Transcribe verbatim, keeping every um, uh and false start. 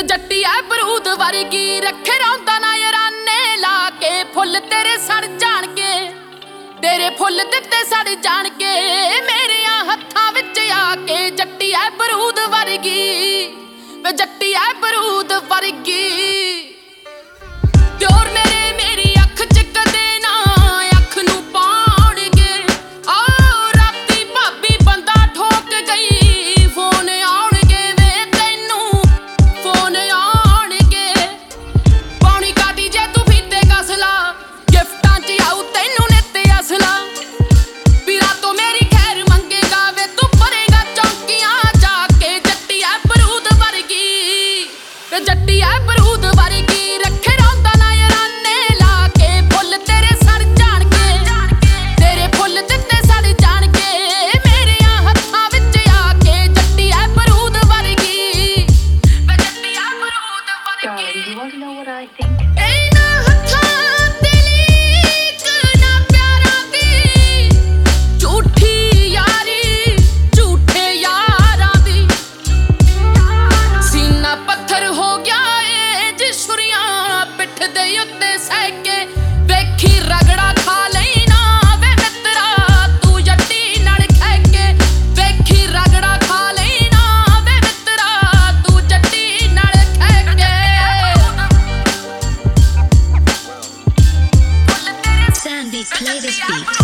ਵੇ ਜੱਟੀ ਐ ਬਰੂਦ ਵਰਗੀ ਰੱਖੇ ਰੌਂਦਾ ਨਾ ਯਾਰਾਨੇ ਲਾ ਕੇ ਫੁੱਲ ਤੇਰੇ ਸੜ ਜਾਣਗੇ ਤੇਰੇ ਫੁੱਲ ਦਿੱਤੇ ਸੜ ਜਾਣਗੇ ਮੇਰਿਆਂ ਹੱਥਾਂ ਵਿੱਚ ਆ ਕੇ ਜੱਟੀ ਐ ਬਰੂਦ ਵਰਗੀ ਵੇ ਜੱਟੀ ਐ ਬਰੂਦ ਵਰਗੀ ਦਿਓਰ ਮੇਰੇ ਮੇਰੀ ਅੱਖ ਚ ਕਦੇ ਨਾ ਅੱਖ ਨੂੰ ਪਾਉਣਗੇ ਆ ਰਾਤੀ ਭਾਬੀ ਬੰਦਾ ਠੋਕ ਗਈ ਫੋਨ ਆਉਣਗੇ ਵੇ ਤੈਨੂੰ ਫੋਨ ਆਉਣਗੇ ਪਾਉਣੀ ਕਾਦੀ ਜੇ ਤੂੰ ਫੀਤੇ ਕਸਲਾ ਗਿਫਟਾਂ ਚ ਆਉ ਤੈਨੂੰ ਨਿੱਤ ਅਸਲਾ ਵੀਰਾ ਤੋਂ ਮੇਰੀ ਖੈਰ ਮੰਗੇਗਾ ਵੇ ਤੂੰ ਭਰੇਗਾ ਚੌਂਕੀਆਂ ਜਾ ਕੇ ਜੱਟੀ ਐ ਬਰੂਦ ਵਰਗੀ ਵੇ ਜੱਟੀ ਐ ਬਰੂਦ ਵਰਗੀ ਰੱਖੇ ਰੌਂਦਾ ਨਾ ਯਾਰਾਨੇ ਲਾ ਕੇ ਫੁੱਲ ਤੇਰੇ ਸੜ ਜਾਣਗੇ ਤੇਰੇ ਫੁੱਲ ਦਿੱਤੇ ਸੜ ਜਾਣਗੇ ਮੇਰਿਆਂ ਹੱਥਾਂ ਵਿੱਚ ਆ ਕੇ ਜੱਟੀ ਐ ਬਰੂਦ ਵਰਗੀ ਵੇ ਜੱਟੀ ਐ ਬਰੂਦ ਵਰਗੀ Darling, you want to know what I think? ਇਹਨਾਂ ਹੱਥਾਂ ਤੇ ਲੀਕ ਨਾ ਪਿਆਰਾਂ ਦੀ ਝੂਠੀ ਯਾਰੀ ਝੂਠੇ ਯਾਰਾਂ ਦੀ ਸੀਨਾ ਪੱਥਰ ਹੋ ਗਿਆ ਏ ਜੇ ਛੁਰੀਆਂ ਪਿੱਠ ਦੇ ਉੱਤੇ ਸਹਿ ਕੇ ਵੇਖੀ ਰਗੜਾ ਖਾ ਲਈ ਨਾ ਵੇ ਮਿੱਤਰਾ ਤੂੰ ਜੱਟੀ ਨਾਲ ਖਹਿ ਕੇ ਵੇਖੀ ਰਗੜਾ ਖਾ ਲਈ ਨਾ ਵੇ ਮਿੱਤਰਾ ਤੂੰ ਜੱਟੀ ਨਾਲ ਖਹਿ ਕੇ Sandy, play this beat.